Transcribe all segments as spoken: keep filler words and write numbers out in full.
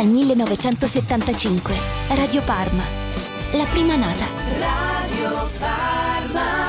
dal millenovecentosettantacinque. Radio Parma, la prima nata. Radio Parma.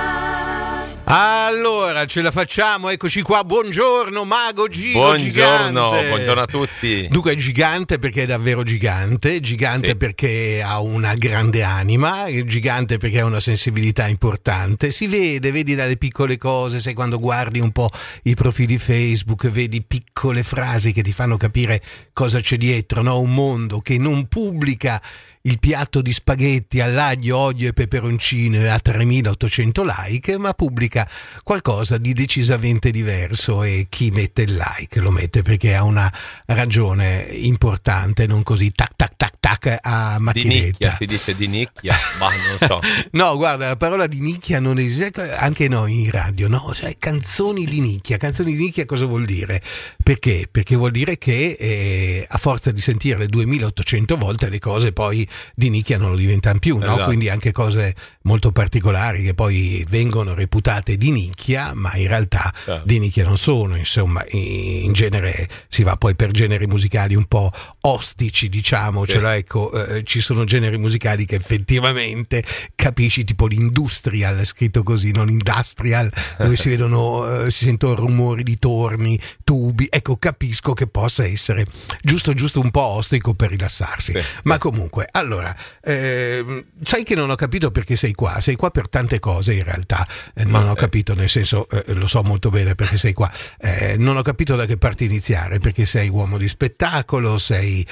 Allora, ce la facciamo, eccoci qua, buongiorno Mago Gigo. Buongiorno, gigante. buongiorno a tutti. Dunque è gigante perché è davvero gigante, gigante sì. perché ha una grande anima, gigante perché ha una sensibilità importante, si vede, vedi dalle piccole cose, sai quando guardi un po' i profili Facebook, vedi piccole frasi che ti fanno capire cosa c'è dietro, no? Un mondo che non pubblica il piatto di spaghetti all'aglio, olio e peperoncino a tremilaottocento like, ma pubblica qualcosa di decisamente diverso, e chi mette il like lo mette perché ha una ragione importante, non così tac tac tac tac a macchinetta. Di nicchia, si dice di nicchia, ma non so. No, guarda, la parola di nicchia non esiste, anche noi in radio, no? Cioè, canzoni di nicchia, canzoni di nicchia cosa vuol dire? Perché? Perché vuol dire che eh, a forza di sentirle duemilaottocento volte le cose poi di nicchia non lo diventano più, no? Esatto. Quindi anche cose molto particolari che poi vengono reputate di nicchia, ma in realtà certo. di nicchia non sono, insomma, in genere si va poi per generi musicali un po' ostici, diciamo, sì. cioè, ecco, eh, ci sono generi musicali che effettivamente capisci, tipo l'industrial, scritto così, non industrial, dove si vedono, eh, si sentono rumori di torni, tubi, ecco, capisco che possa essere giusto giusto un po' ostico per rilassarsi, sì, ma sì. comunque, allora, eh, sai che non ho capito perché sei qua, sei qua per tante cose in realtà, eh, non ma, ho eh. capito, nel senso, eh, lo so molto bene perché sei qua, eh, non ho capito da che parte iniziare, perché sei uomo di spettacolo, sei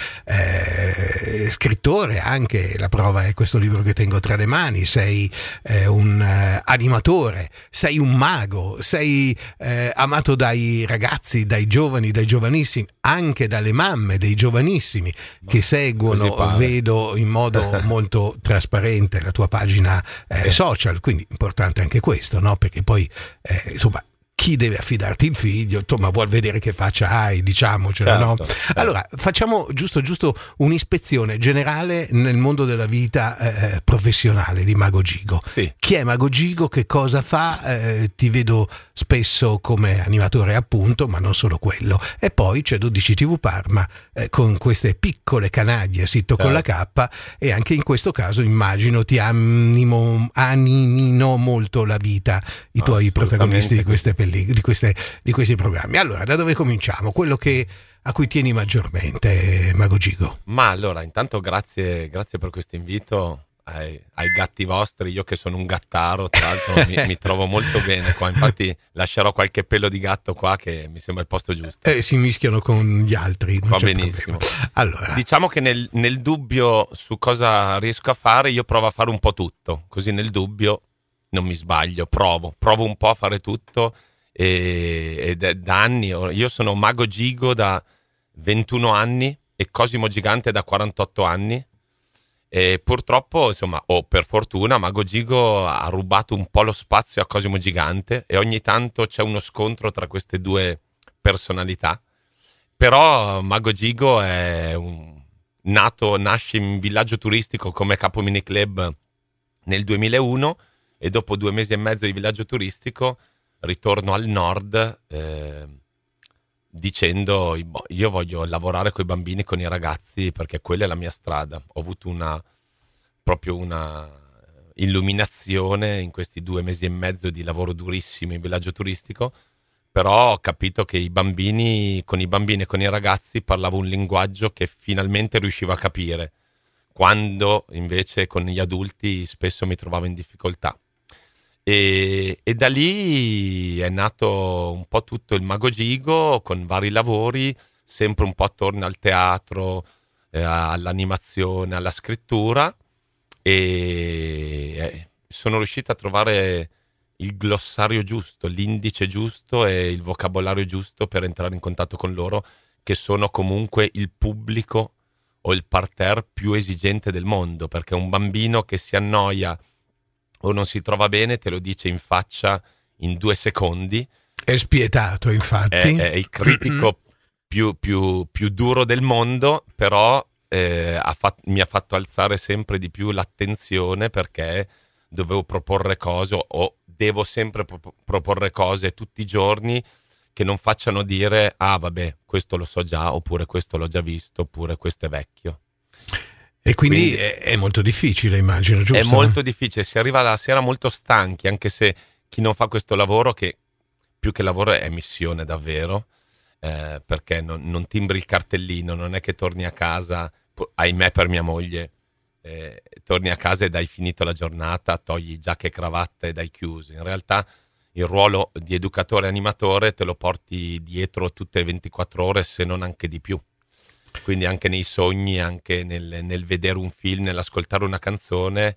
eh, scrittore anche, la prova è questo libro che tengo tra le mani, sei eh, un eh, animatore, sei un mago, sei eh, amato dai ragazzi, dai giovani, dai giovanissimi, anche dalle mamme dei giovanissimi che seguono, vedo in modo molto trasparente la tua pagina eh, social, quindi importante anche questo, no? Perché poi eh, insomma chi deve affidarti il figlio, insomma, vuol vedere che faccia hai, diciamocelo, certo, no? certo. Allora, facciamo giusto giusto un'ispezione generale nel mondo della vita eh, professionale di Mago Gigo. Sì. Chi è Mago Gigo? Che cosa fa? Eh, ti vedo spesso come animatore, appunto, ma non solo quello. E poi c'è dodici tivù Parma eh, con queste piccole canaglie, sito certo. con la K, e anche in questo caso immagino ti animo, animino molto la vita i tuoi protagonisti di queste pellicole. Di, queste, di questi programmi. Allora, da dove cominciamo? Quello che a cui tieni maggiormente, Mago Gigo? Ma allora, intanto grazie, grazie per questo invito ai, ai gatti vostri. Io che sono un gattaro, tra l'altro mi, mi trovo molto bene qua. Infatti lascerò qualche pelo di gatto qua, che mi sembra il posto giusto. Eh, si mischiano con gli altri. Non Va c'è benissimo. problema. Allora, diciamo che nel, nel dubbio su cosa riesco a fare, io provo a fare un po' tutto. Così nel dubbio non mi sbaglio, provo, provo un po' a fare tutto. Ed è da anni, io sono Mago Gigo da ventuno anni e Cosimo Gigante da quarantotto anni, e purtroppo, insomma, o per fortuna, Mago Gigo ha rubato un po' lo spazio a Cosimo Gigante e ogni tanto c'è uno scontro tra queste due personalità. Però Mago Gigo è un, nato, nasce in villaggio turistico come Capo Mini Club nel duemilauno, e dopo due mesi e mezzo di villaggio turistico ritorno al nord eh, dicendo io voglio lavorare con i bambini, con i ragazzi, perché quella è la mia strada. Ho avuto una proprio una illuminazione in questi due mesi e mezzo di lavoro durissimo in villaggio turistico, però ho capito che i bambini, con i bambini e con i ragazzi parlavo un linguaggio che finalmente riuscivo a capire, quando invece con gli adulti spesso mi trovavo in difficoltà. E, e da lì è nato un po' tutto il Mago Gigo, con vari lavori, sempre un po' attorno al teatro, eh, all'animazione, alla scrittura, e eh, sono riuscito a trovare il glossario giusto, l'indice giusto e il vocabolario giusto per entrare in contatto con loro, che sono comunque il pubblico o il parterre più esigente del mondo, perché un bambino che si annoia o non si trova bene te lo dice in faccia in due secondi. È spietato, infatti. È, è il critico più, più, più duro del mondo, però eh, ha fat- mi ha fatto alzare sempre di più l'attenzione, perché dovevo proporre cose, o devo sempre pro- proporre cose tutti i giorni che non facciano dire ah vabbè questo lo so già, oppure questo l'ho già visto, oppure questo è vecchio. E quindi, quindi è, è molto difficile, immagino, giusto? È molto difficile, si arriva la sera molto stanchi, anche se chi non fa questo lavoro, che più che lavoro è missione davvero, eh, perché non, non timbri il cartellino, non è che torni a casa, ahimè per mia moglie, eh, torni a casa ed hai finito la giornata, togli giacca e cravatta ed hai chiuso. In realtà il ruolo di educatore e animatore te lo porti dietro tutte le ventiquattro ore, se non anche di più. Quindi anche nei sogni, anche nel, nel vedere un film, nell'ascoltare una canzone,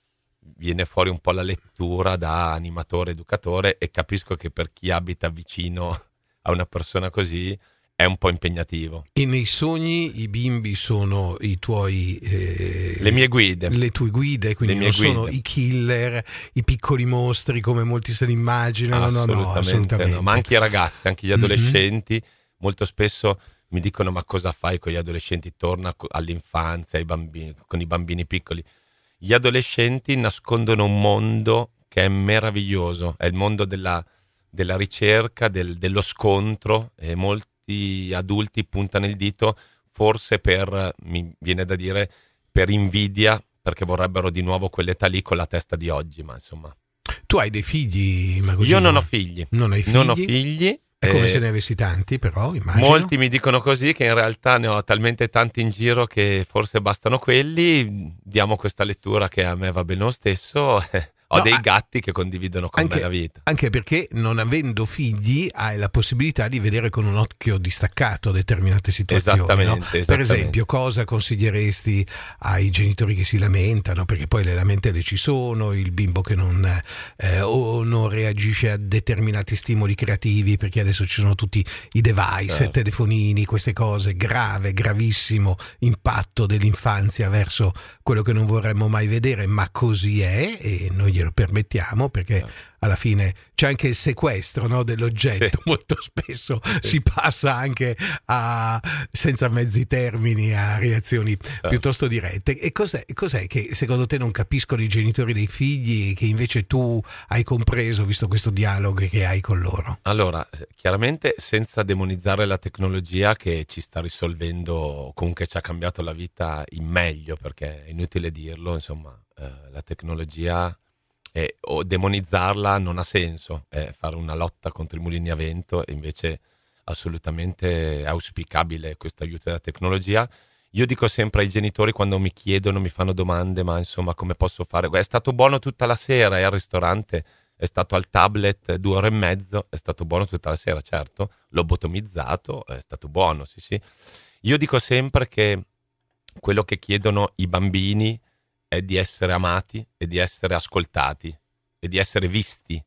viene fuori un po' la lettura da animatore, educatore, e capisco che per chi abita vicino a una persona così è un po' impegnativo. E nei sogni i bimbi sono i tuoi... Eh, le mie guide. Le tue guide, quindi non guide. Sono i killer, i piccoli mostri come molti se ne immaginano. Assolutamente, no, no, assolutamente. No. Ma anche i ragazzi, anche gli adolescenti, mm-hmm. molto spesso mi dicono ma cosa fai con gli adolescenti? Torna all'infanzia, ai bambini, con i bambini piccoli. Gli adolescenti nascondono un mondo che è meraviglioso, è il mondo della, della ricerca, del, dello scontro, e molti adulti puntano il dito forse per, mi viene da dire, per invidia, perché vorrebbero di nuovo quell'età lì con la testa di oggi, ma insomma. Tu hai dei figli, Magogino? Io non ho figli. Non hai figli? Non ho figli. È come eh, se ne avessi tanti, però, immagino. Molti mi dicono così, che in realtà ne ho talmente tanti in giro che forse bastano quelli. Diamo questa lettura che a me va bene lo stesso. Ho no, dei gatti che condividono con anche, me la vita. Anche perché non avendo figli hai la possibilità di vedere con un occhio distaccato determinate situazioni. Esattamente, no? esattamente. Per esempio, cosa consiglieresti ai genitori che si lamentano? Perché poi le lamentele ci sono, il bimbo che non, eh, o non reagisce a determinati stimoli creativi, perché adesso ci sono tutti i device, certo. telefonini, queste cose, grave, gravissimo impatto dell'infanzia verso quello che non vorremmo mai vedere, ma così è e noi glielo permettiamo, perché no. alla fine c'è anche il sequestro, no, dell'oggetto, sì. molto spesso sì. si passa anche a, senza mezzi termini, a reazioni sì. piuttosto dirette. E cos'è, cos'è che secondo te non capiscono i genitori dei figli che invece tu hai compreso, visto questo dialogo che hai con loro? Allora, chiaramente senza demonizzare la tecnologia che ci sta risolvendo, comunque ci ha cambiato la vita in meglio, perché è inutile dirlo, insomma, eh, la tecnologia... Eh, o demonizzarla non ha senso, eh, fare una lotta contro i mulini a vento, e invece assolutamente è auspicabile questo aiuto della tecnologia. Io dico sempre ai genitori, quando mi chiedono, mi fanno domande, ma insomma come posso fare? È stato buono tutta la sera, è al ristorante, è stato al tablet due ore e mezzo, è stato buono tutta la sera, certo, l'ho botomizzato, è stato buono, sì sì. Io dico sempre che quello che chiedono i bambini è di essere amati e di essere ascoltati e di essere visti.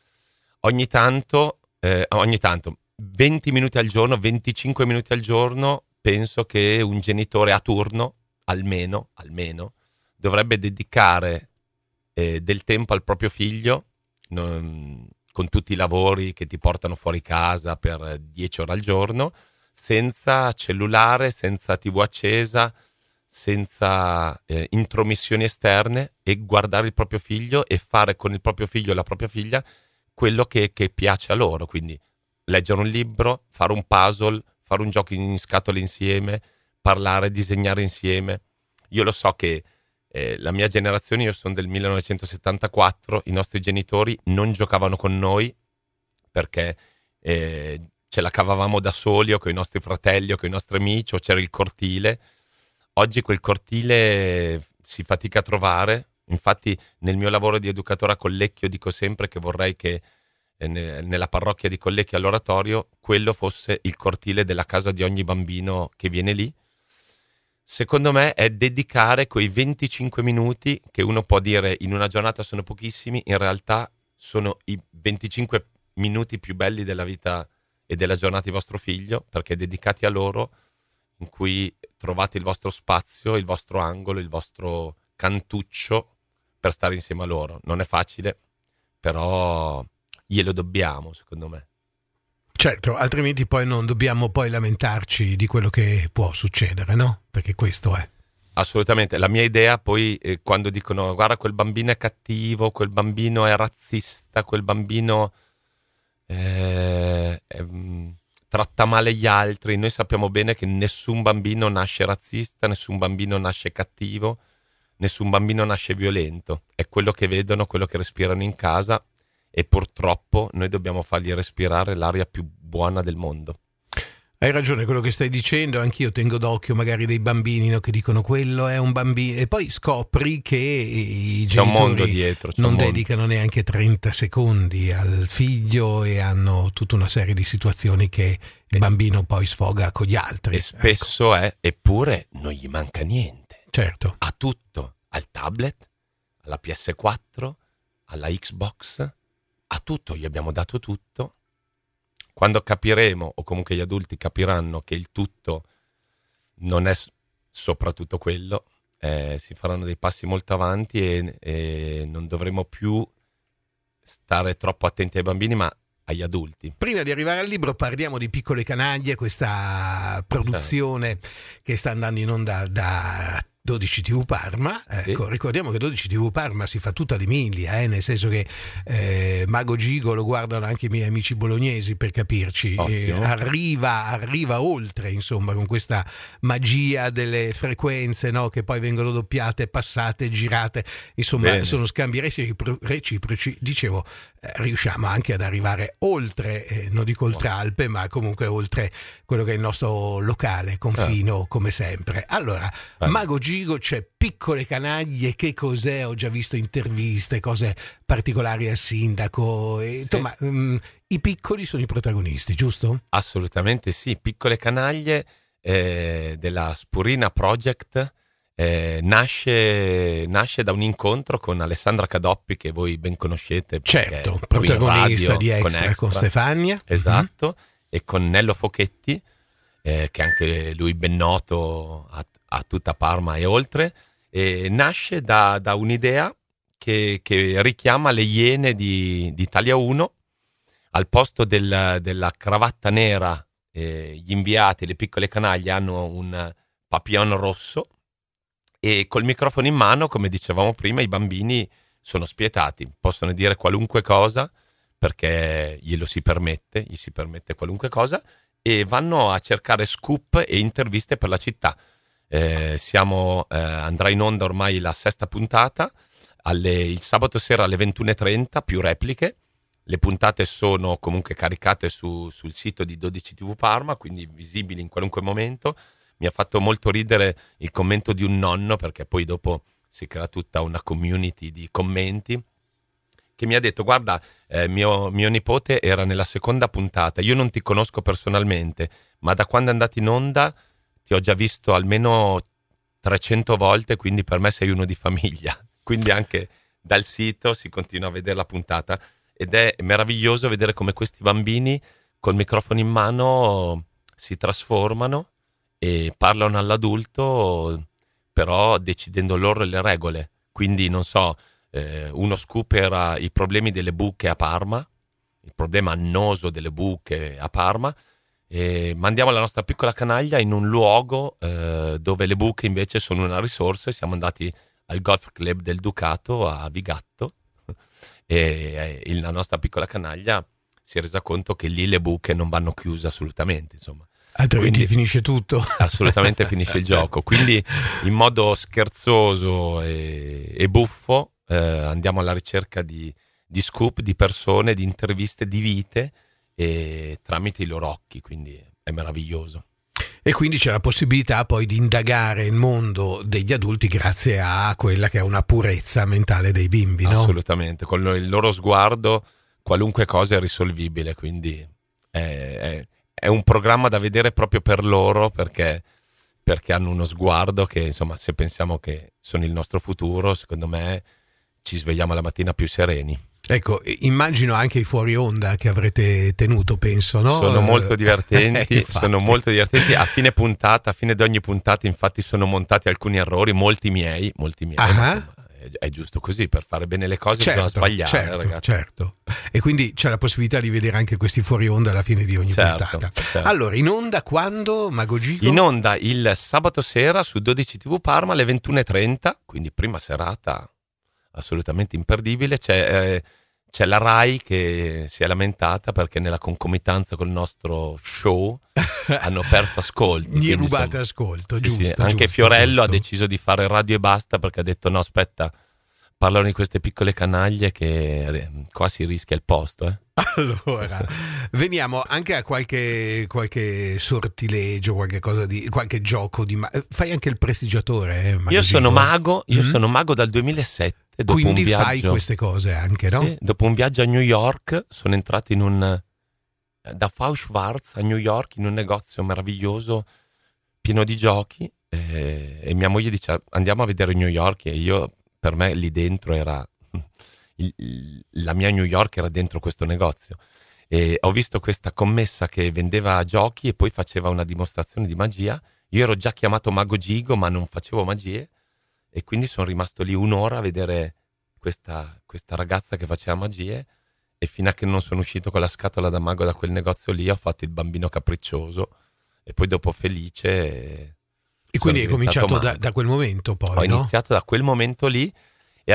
Ogni tanto, eh, ogni tanto, venti minuti al giorno, venticinque minuti al giorno, penso che un genitore a turno, almeno, almeno, dovrebbe dedicare eh, del tempo al proprio figlio, non, con tutti i lavori che ti portano fuori casa per dieci ore al giorno, senza cellulare, senza tivù accesa, senza eh, intromissioni esterne, e guardare il proprio figlio e fare con il proprio figlio e la propria figlia quello che, che piace a loro, quindi leggere un libro, fare un puzzle, fare un gioco in scatole insieme, parlare, disegnare insieme. Io lo so che eh, la mia generazione, io sono del millenovecentosettantaquattro, i nostri genitori non giocavano con noi perché eh, ce la cavavamo da soli o con i nostri fratelli o con i nostri amici, o c'era il cortile. Oggi quel cortile si fatica a trovare, infatti nel mio lavoro di educatore a Collecchio dico sempre che vorrei che eh, ne, nella parrocchia di Collecchio all'oratorio quello fosse il cortile della casa di ogni bambino che viene lì. Secondo me è dedicare quei venticinque minuti, che uno può dire in una giornata sono pochissimi, in realtà sono i venticinque minuti più belli della vita e della giornata di vostro figlio, perché dedicati a loro, in cui trovate il vostro spazio, il vostro angolo, il vostro cantuccio per stare insieme a loro. Non è facile, però glielo dobbiamo, secondo me. Certo, altrimenti poi non dobbiamo poi lamentarci di quello che può succedere, no? Perché questo è. Assolutamente. La mia idea poi, eh, quando dicono guarda quel bambino è cattivo, quel bambino è razzista, quel bambino eh, ehm, tratta male gli altri. Noi sappiamo bene che nessun bambino nasce razzista, nessun bambino nasce cattivo, nessun bambino nasce violento. È quello che vedono, quello che respirano in casa, e purtroppo noi dobbiamo fargli respirare l'aria più buona del mondo. Hai ragione quello che stai dicendo, anch'io tengo d'occhio magari dei bambini, no, che dicono quello è un bambino, e poi scopri che i c'è un mondo genitori dietro, c'è non un mondo. dedicano neanche trenta secondi al figlio e hanno tutta una serie di situazioni che il bambino poi sfoga con gli altri. E spesso ecco. è, eppure non gli manca niente. Certo. Ha tutto, al tablet, alla P S quattro, alla Xbox, a tutto, gli abbiamo dato tutto. Quando capiremo, o comunque gli adulti capiranno che il tutto non è soprattutto quello, eh, si faranno dei passi molto avanti e, e non dovremo più stare troppo attenti ai bambini, ma agli adulti. Prima di arrivare al libro parliamo di Piccole Canaglie, questa produzione sì. che sta andando in onda da dodici tivù Parma. Ecco, sì. Ricordiamo che dodici tivù Parma si fa tutta l'Emilia, eh, nel senso che eh, Mago Gigo lo guardano anche i miei amici bolognesi, per capirci. Eh, arriva, arriva oltre, insomma, con questa magia delle frequenze, no, che poi vengono doppiate, passate, girate, insomma. Bene. Sono scambi reciproci. Dicevo, eh, riusciamo anche ad arrivare oltre, eh, non dico oltre Alpe, ma comunque oltre quello che è il nostro locale confino, eh. come sempre. Allora, eh. Mago Gigo, c'è Piccole Canaglie, che cos'è? Ho già visto interviste, cose particolari al sindaco, e, sì. insomma, um, i piccoli sono i protagonisti, giusto? Assolutamente sì. Piccole Canaglie eh, della Spurina Project eh, nasce, nasce da un incontro con Alessandra Cadoppi, che voi ben conoscete, certo, protagonista radio, di Extra con, Extra, con Stefania, esatto, mm-hmm. e con Nello Fochetti, eh, che anche lui ben noto a a tutta Parma e oltre, e nasce da, da un'idea che, che richiama le Iene di, di Italia uno. Al posto del, della cravatta nera, eh, gli inviati, le Piccole Canaglie hanno un papillon rosso, e col microfono in mano, come dicevamo prima, i bambini sono spietati, possono dire qualunque cosa perché glielo si permette, gli si permette qualunque cosa, e vanno a cercare scoop e interviste per la città. Eh, siamo eh, andrà in onda ormai la sesta puntata, alle, il sabato sera alle ventuno e trenta, più repliche. Le puntate sono comunque caricate su, sul sito di dodici tivù Parma, quindi visibili in qualunque momento. Mi ha fatto molto ridere il commento di un nonno, perché poi dopo si crea tutta una community di commenti, che mi ha detto: guarda, eh, mio, mio nipote era nella seconda puntata, io non ti conosco personalmente, ma da quando è andato in onda ti ho già visto almeno trecento volte, quindi per me sei uno di famiglia. Quindi anche dal sito si continua a vedere la puntata, ed è meraviglioso vedere come questi bambini col microfono in mano si trasformano e parlano all'adulto, però decidendo loro le regole. Quindi non so, eh, uno scoop era i problemi delle buche a Parma, il problema annoso delle buche a Parma, e mandiamo la nostra piccola canaglia in un luogo eh, dove le buche invece sono una risorsa. Siamo andati al golf club del Ducato a Vigatto, e eh, la nostra piccola canaglia si è resa conto che lì le buche non vanno chiuse assolutamente, insomma, altrimenti quindi, finisce tutto, assolutamente finisce il gioco. Quindi in modo scherzoso e, e buffo eh, andiamo alla ricerca di, di scoop, di persone, di interviste, di vite, e tramite i loro occhi, quindi è meraviglioso. E quindi c'è la possibilità poi di indagare il mondo degli adulti grazie a quella che è una purezza mentale dei bimbi, no? Assolutamente, con il loro sguardo qualunque cosa è risolvibile, quindi è, è, è un programma da vedere proprio per loro, perché, perché hanno uno sguardo che, insomma, se pensiamo che sono il nostro futuro, secondo me ci svegliamo la mattina più sereni. Ecco, immagino anche i fuori onda che avrete tenuto, penso, no? Sono molto divertenti, sono molto divertenti. A fine puntata, a fine di ogni puntata, infatti, sono montati alcuni errori, molti miei, molti miei. Uh-huh. Ma, insomma, è, è giusto così, per fare bene le cose certo, bisogna sbagliare, certo, ragazzi. Certo. E quindi c'è la possibilità di vedere anche questi fuori onda alla fine di ogni certo, puntata. Certo. Allora, in onda quando, Mago Gigo? In onda il sabato sera su dodici tivù Parma alle ventuno e trenta, quindi prima serata assolutamente imperdibile. C'è... Eh, c'è la Rai che si è lamentata perché nella concomitanza col nostro show hanno perso ascolti. Gli è quindi, rubato insomma, ascolto, sì, giusto, sì. Anche giusto, Fiorello giusto. ha deciso di fare radio e basta perché ha detto no, aspetta, parlano di queste piccole canaglie che qua si rischia il posto. Eh. Allora, veniamo anche a qualche, qualche sortilegio, qualche cosa di qualche gioco di ma- fai anche il prestigiatore, eh, Mago Io sono Gigo? mago, io Mm? sono mago dal duemilasette, dopo Quindi un viaggio. fai queste cose anche, no? Sì, dopo un viaggio a New York sono entrato in un da Fau Schwarz a New York in un negozio meraviglioso pieno di giochi eh, e mia moglie dice andiamo a vedere New York e io per me lì dentro era il, il, la mia New York era dentro questo negozio e ho visto questa commessa che vendeva giochi e poi faceva una dimostrazione di magia. Io ero già chiamato Mago Gigo ma non facevo magie e quindi sono rimasto lì un'ora a vedere questa, questa ragazza che faceva magie e fino a che non sono uscito con la scatola da mago da quel negozio lì ho fatto il bambino capriccioso e poi dopo felice e, E quindi hai cominciato da, mago. da quel momento poi, Ho no? iniziato da quel momento lì e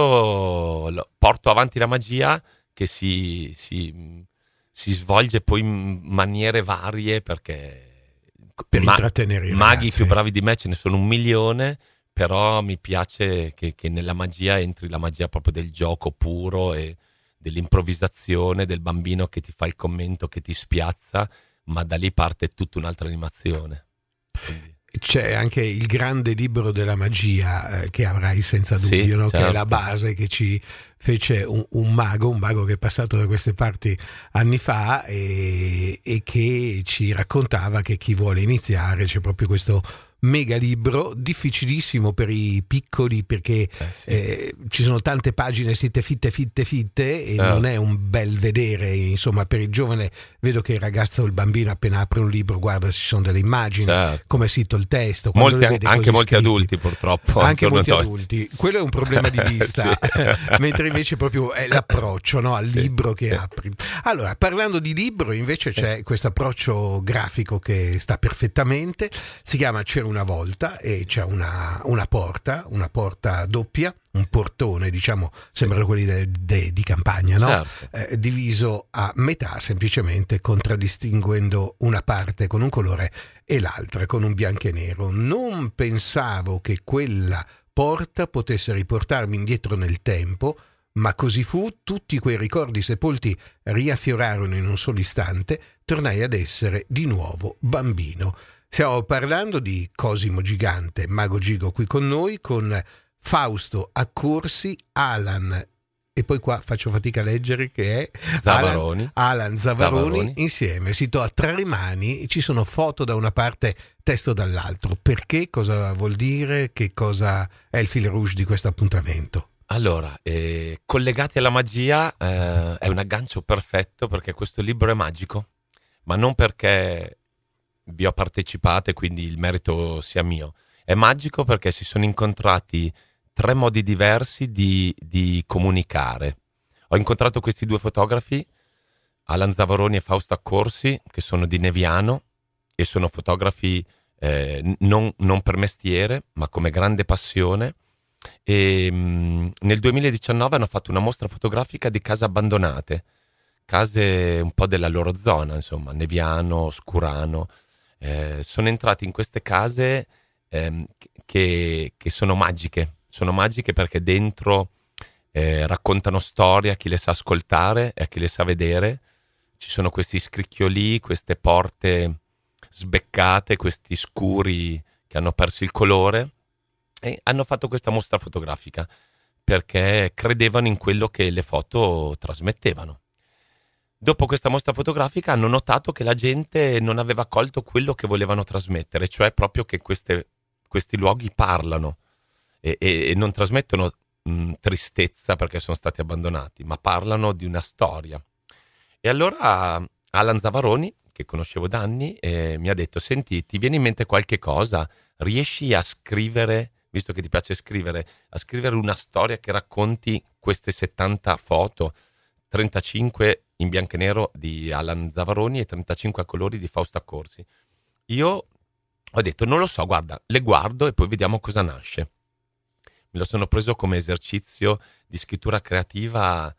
adesso lo- porto avanti la magia che si, si, si svolge poi in maniere varie perché Per intrattenere i maghi ragazzi. più bravi di me ce ne sono un milione, però mi piace che, che nella magia entri la magia proprio del gioco puro e dell'improvvisazione, del bambino che ti fa il commento, che ti spiazza, ma da lì parte tutta un'altra animazione. Quindi... C'è anche il grande libro della magia eh, che avrai senza Sì, dubbio, no? certo. Che è la base che ci fece un, un mago, un mago che è passato da queste parti anni fa e, e che ci raccontava che chi vuole iniziare c'è proprio questo mega libro, difficilissimo per i piccoli perché Eh sì. eh, ci sono tante pagine fitte fitte fitte fitte e Certo. non è un bel vedere, insomma per il giovane vedo che il ragazzo o il bambino appena apre un libro guarda ci sono delle immagini, Certo. come è scritto il testo, quando Molti, le vede anche così molti scritti. adulti purtroppo. Anche al giorno molti d'oggi. adulti, quello è un problema di vista, Sì. mentre invece proprio è l'approccio, no, al libro che Sì. apri. Allora, parlando di libro, invece c'è questo approccio grafico che sta perfettamente, si chiama C'era una volta e c'è una, una porta, una porta doppia, un portone, diciamo, sembrano quelli de- de- di campagna, no? Certo. Eh, diviso a metà semplicemente contraddistinguendo una parte con un colore e l'altra con un bianco e nero. Non pensavo che quella porta potesse riportarmi indietro nel tempo, ma così fu, tutti quei ricordi sepolti riaffiorarono in un solo istante, tornai ad essere di nuovo bambino. Stiamo parlando di Cosimo Gigante, Mago Gigo qui con noi, con Fausto Accorsi, Alan, e poi qua faccio fatica a leggere che è Zavaroni. Alan, Alan Zavaroni, Zavaroni. insieme. Si to a tre mani, ci sono foto da una parte, testo dall'altro. Perché? Cosa vuol dire? Che cosa è il fil rouge di questo appuntamento? Allora, eh, collegati alla magia eh, è un aggancio perfetto perché questo libro è magico, ma non perché vi ho partecipato e quindi il merito sia mio. È magico perché si sono incontrati tre modi diversi di, di comunicare. Ho incontrato questi due fotografi, Alan Zavaroni e Fausto Accorsi, che sono di Neviano e sono fotografi eh, non, non per mestiere, ma come grande passione. E mh, nel duemiladiciannove hanno fatto una mostra fotografica di case abbandonate, case un po' della loro zona, insomma, Neviano, Scurano. Eh, sono entrati in queste case ehm, che, che sono magiche, sono magiche perché dentro eh, raccontano storie a chi le sa ascoltare e a chi le sa vedere. Ci sono questi scricchioli, queste porte sbeccate, questi scuri che hanno perso il colore, e hanno fatto questa mostra fotografica perché credevano in quello che le foto trasmettevano. Dopo questa mostra fotografica hanno notato che la gente non aveva colto quello che volevano trasmettere, cioè proprio che queste, questi luoghi parlano e, e, e non trasmettono mh, tristezza perché sono stati abbandonati, ma parlano di una storia. E allora Alan Zavaroni, che conoscevo da anni, eh, mi ha detto: senti, ti viene in mente qualche cosa? Riesci a scrivere, visto che ti piace scrivere, a scrivere una storia che racconti queste settanta foto, trentacinque in bianco e nero di Alan Zavaroni e trentacinque a colori di Fausto Accorsi. Io ho detto: non lo so, guarda, le guardo e poi vediamo cosa nasce. Me lo sono preso come esercizio di scrittura creativa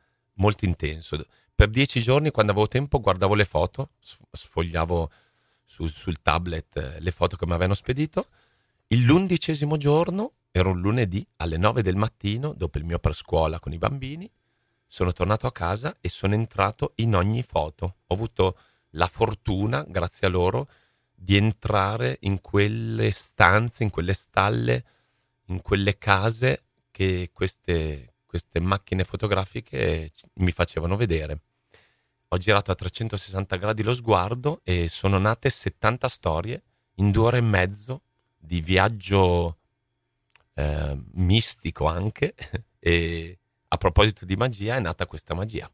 molto intenso. Per dieci giorni, quando avevo tempo, guardavo le foto, sfogliavo su, sul tablet le foto che mi avevano spedito. L'undicesimo giorno, era un lunedì, alle nove del mattino, dopo il mio prescuola con i bambini, sono tornato a casa e sono entrato in ogni foto. Ho avuto la fortuna, grazie a loro, di entrare in quelle stanze, in quelle stalle, in quelle case che queste, queste macchine fotografiche mi facevano vedere. Ho girato a trecentosessanta gradi lo sguardo e sono nate settanta storie in due ore e mezzo di viaggio eh, mistico anche. E a proposito di magia, è nata questa magia.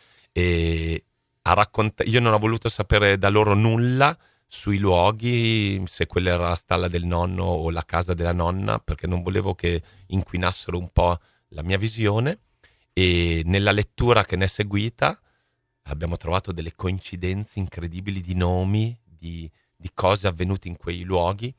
E a raccont- io non ho voluto sapere da loro nulla sui luoghi, se quella era la stalla del nonno o la casa della nonna, perché non volevo che inquinassero un po' la mia visione. E nella lettura che ne è seguita abbiamo trovato delle coincidenze incredibili di nomi, di, di cose avvenute in quei luoghi,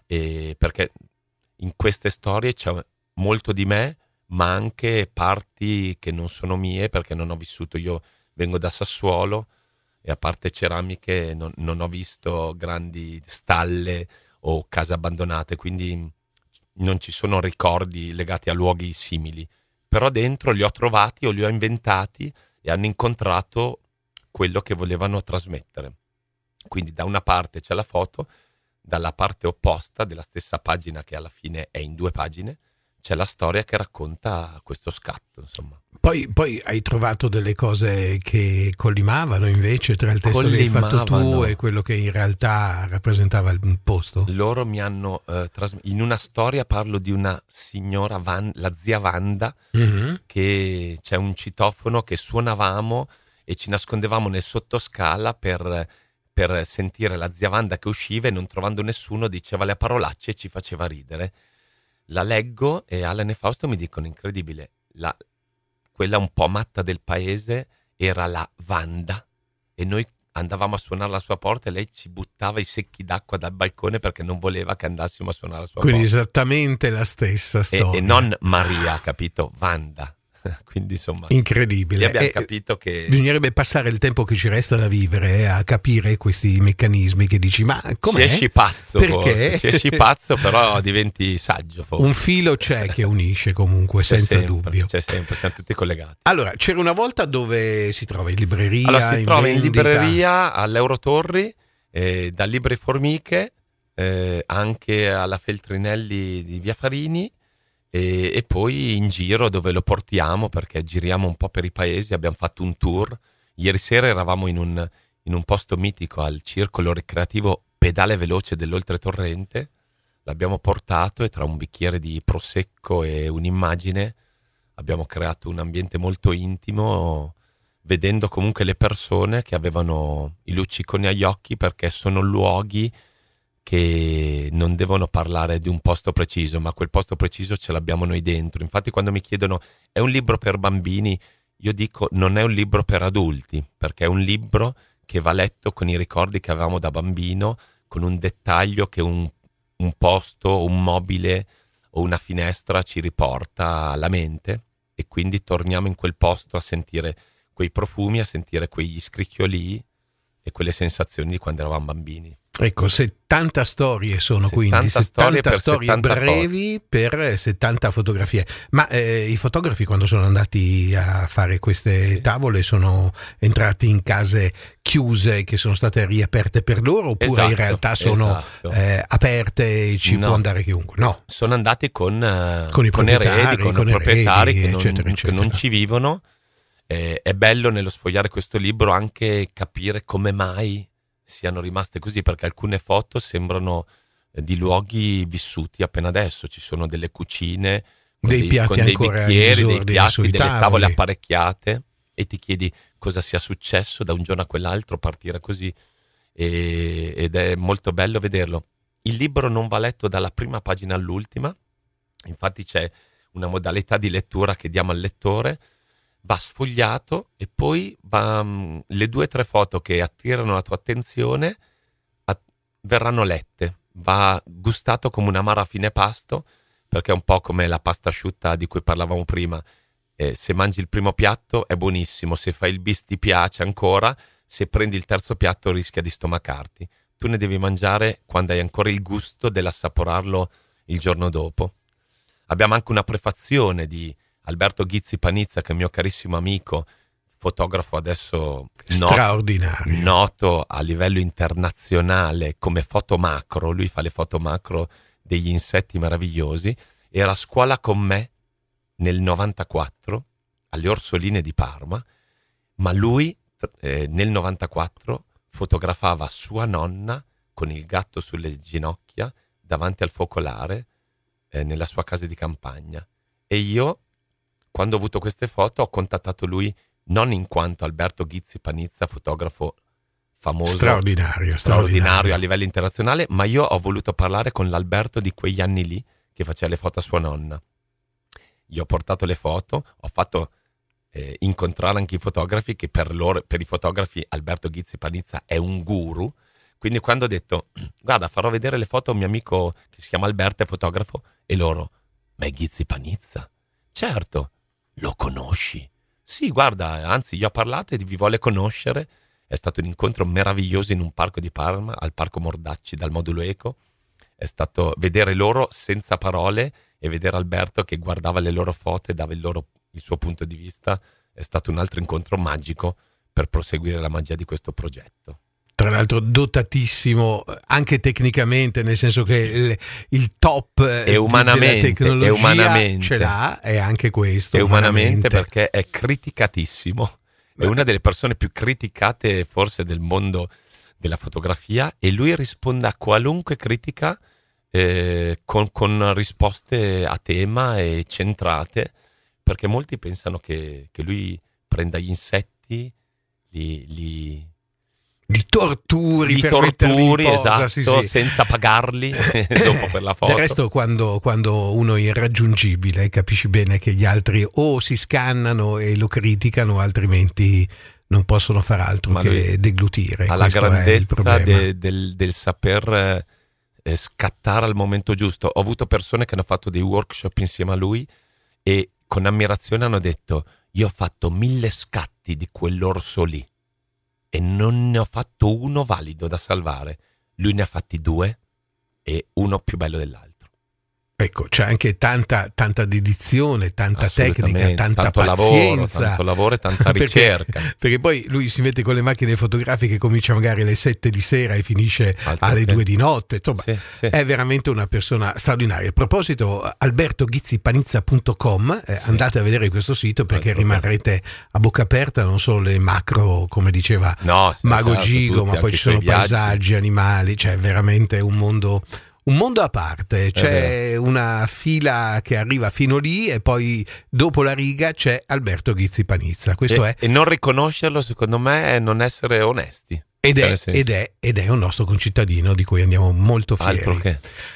e perché in queste storie c'è molto di me, ma anche parti che non sono mie, perché non ho vissuto, io vengo da Sassuolo e a parte ceramiche non, non ho visto grandi stalle o case abbandonate, quindi non ci sono ricordi legati a luoghi simili, però dentro li ho trovati o li ho inventati e hanno incontrato quello che volevano trasmettere. Quindi da una parte c'è la foto, dalla parte opposta della stessa pagina, che alla fine è in due pagine, c'è la storia che racconta questo scatto, insomma. Poi, poi hai trovato delle cose che collimavano invece tra il testo che hai fatto tu e quello che in realtà rappresentava il posto? Loro mi hanno eh, trasmesso. In una storia parlo di una signora, Van, la zia Wanda, mm-hmm. che c'è un citofono che suonavamo e ci nascondevamo nel sottoscala per, per sentire la zia Wanda che usciva e non trovando nessuno diceva le parolacce e ci faceva ridere. La leggo e Alan e Fausto mi dicono: incredibile, la, quella un po' matta del paese era la Wanda e noi andavamo a suonare alla sua porta e lei ci buttava i secchi d'acqua dal balcone perché non voleva che andassimo a suonare alla sua Quindi porta. Quindi esattamente la stessa storia. E, e non Maria, capito? Wanda. Quindi insomma, incredibile. Abbiamo e capito che bisognerebbe passare il tempo che ci resta da vivere a capire questi meccanismi che dici: ma com'è? Ci esci pazzo, perché? Ci esci pazzo, però diventi saggio. Forse. Un filo c'è che unisce comunque, c'è senza sempre, dubbio. C'è sempre, siamo tutti collegati. Allora, c'era una volta dove si trova in libreria? Allora, si in trova vendita? in libreria all'Eurotorri, eh, da Libri Formiche, eh, anche alla Feltrinelli di Via Farini. E, e poi in giro dove lo portiamo, perché giriamo un po' per i paesi, abbiamo fatto un tour. Ieri sera eravamo in un, in un posto mitico al circolo ricreativo Pedale Veloce dell'Oltretorrente, l'abbiamo portato e tra un bicchiere di prosecco e un'immagine abbiamo creato un ambiente molto intimo, vedendo comunque le persone che avevano i lucciconi agli occhi, perché sono luoghi che non devono parlare di un posto preciso, ma quel posto preciso ce l'abbiamo noi dentro. Infatti quando mi chiedono: è un libro per bambini? Io dico: non è un libro per adulti, perché è un libro che va letto con i ricordi che avevamo da bambino, con un dettaglio che un, un posto, un mobile o una finestra ci riporta alla mente, e quindi torniamo in quel posto a sentire quei profumi, a sentire quegli scricchiolii e quelle sensazioni di quando eravamo bambini. Ecco, settanta storie sono settanta quindi, storie settanta per storie settanta brevi foto. Per settanta fotografie. Ma eh, i fotografi quando sono andati a fare queste sì. tavole sono entrati in case chiuse che sono state riaperte per loro, oppure esatto, in realtà sono esatto. eh, aperte e ci no. può andare chiunque? No, sono andati con, uh, con i con proprietari, eredi, con, con i proprietari eredi, che, non, eccetera, eccetera. che non ci vivono. Eh, è bello nello sfogliare questo libro anche capire come mai siano rimaste così, perché alcune foto sembrano eh, di luoghi vissuti appena adesso. Ci sono delle cucine con dei, dei, piatti con dei bicchieri, dei piatti, delle tavoli. tavole apparecchiate, e ti chiedi cosa sia successo da un giorno a quell'altro partire così, e, ed è molto bello vederlo. Il libro non va letto dalla prima pagina all'ultima, infatti c'è una modalità di lettura che diamo al lettore. Va sfogliato e poi va, um, le due o tre foto che attirano la tua attenzione a, verranno lette. Va gustato come un amaro a fine pasto, perché è un po' come la pasta asciutta di cui parlavamo prima. eh, se mangi il primo piatto è buonissimo, se fai il bis ti piace ancora, se prendi il terzo piatto rischia di stomacarti. Tu ne devi mangiare quando hai ancora il gusto dell'assaporarlo il giorno dopo. Abbiamo anche una prefazione di Alberto Ghizzi Panizza, che è un mio carissimo amico, fotografo adesso straordinario, noto, noto a livello internazionale come foto macro. Lui fa le foto macro degli insetti meravigliosi. Era a scuola con me nel novantaquattro alle Orsoline di Parma, ma lui eh, nel novantaquattro fotografava sua nonna con il gatto sulle ginocchia davanti al focolare eh, nella sua casa di campagna. E io, quando ho avuto queste foto, ho contattato lui non in quanto Alberto Ghizzi Panizza, fotografo famoso, straordinario, straordinario, straordinario a livello internazionale, ma io ho voluto parlare con l'Alberto di quegli anni lì che faceva le foto a sua nonna. Gli ho portato le foto, ho fatto eh, incontrare anche i fotografi, che per loro, per i fotografi Alberto Ghizzi Panizza è un guru. Quindi quando ho detto guarda, farò vedere le foto a un mio amico che si chiama Alberto, è fotografo, e loro, ma è Ghizzi Panizza? Certo. Lo conosci? Sì, guarda, anzi gli ho parlato e vi vuole conoscere. È stato un incontro meraviglioso in un parco di Parma, al Parco Mordacci, dal Modulo Eco. È stato vedere loro senza parole e vedere Alberto che guardava le loro foto e dava il, loro, il suo punto di vista. È stato un altro incontro magico per proseguire la magia di questo progetto. Tra l'altro dotatissimo anche tecnicamente, nel senso che il, il top e umanamente, della tecnologia e umanamente, ce l'ha, è anche questo. E umanamente, umanamente perché è criticatissimo. È una delle persone più criticate forse del mondo della fotografia, e lui risponde a qualunque critica eh, con, con risposte a tema e centrate, perché molti pensano che, che lui prenda gli insetti, li... li Di torturi, di per torturi, in posa, esatto, sì, sì. senza pagarli dopo per la foto. Del resto, quando, quando uno è irraggiungibile, capisci bene che gli altri o si scannano e lo criticano, altrimenti non possono far altro Ma che deglutire. Ha la Questo grandezza de, del, del saper eh, scattare al momento giusto. Ho avuto persone che hanno fatto dei workshop insieme a lui e con ammirazione hanno detto: io ho fatto mille scatti di quell'orso lì e non ne ho fatto uno valido da salvare. Lui ne ha fatti due e uno più bello dell'altro. Ecco, c'è anche tanta, tanta dedizione, tanta tecnica, tanta tanto pazienza. Lavoro, tanto lavoro e tanta ricerca. Perché, perché poi lui si mette con le macchine fotografiche, comincia magari alle sette di sera e finisce Altro alle due di notte. Insomma, sì, sì. È veramente una persona straordinaria. A proposito, alberto ghizzi panizza punto com, eh, sì. andate a vedere questo sito, perché Altro rimarrete a bocca aperta, non solo le macro, come diceva no, sì, Mago certo, Gigo, tutti, ma poi ci sono paesaggi, animali, cioè veramente un mondo... Un mondo a parte, c'è una fila che arriva fino lì e poi dopo la riga c'è Alberto Ghizzi Panizza. Questo e, è. E non riconoscerlo, secondo me, è non essere onesti. Ed è, ed, è, ed è un nostro concittadino di cui andiamo molto fieri. Altro che.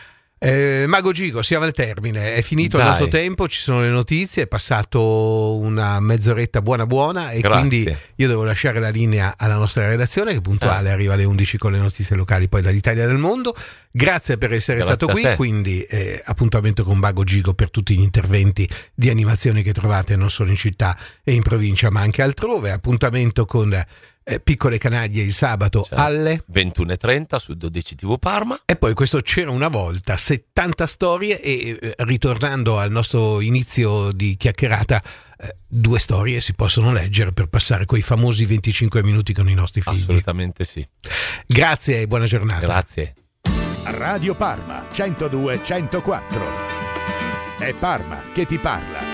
Eh, Mago Gigo, siamo al termine, è finito Dai. il nostro tempo, ci sono le notizie, è passato una mezz'oretta buona buona e Grazie. quindi io devo lasciare la linea alla nostra redazione che puntuale eh. arriva alle undici con le notizie locali poi dall'Italia e dal mondo. Grazie per essere Grazie stato qui, te. quindi eh, appuntamento con Mago Gigo per tutti gli interventi di animazione che trovate non solo in città e in provincia ma anche altrove. Appuntamento con Eh, Piccole Canaglie il sabato Ciao. alle ventuno e trenta su dodici tivù Parma. e poi questo C'era una volta, settanta storie e eh, ritornando al nostro inizio di chiacchierata, eh, due storie si possono leggere per passare quei famosi venticinque minuti con i nostri figli. Assolutamente sì. Grazie e buona giornata. Grazie. Radio Parma centodue centoquattro. È Parma che ti parla.